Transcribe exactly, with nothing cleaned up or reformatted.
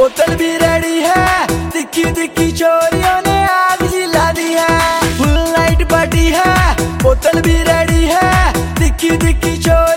बोतल भी रेडी है, दिक्की दिक्की चोरियों ने आग जिला दी है। फुल नाइट पार्टी है, बोतल भी रेडी है, दिक्की दिक्की चोरी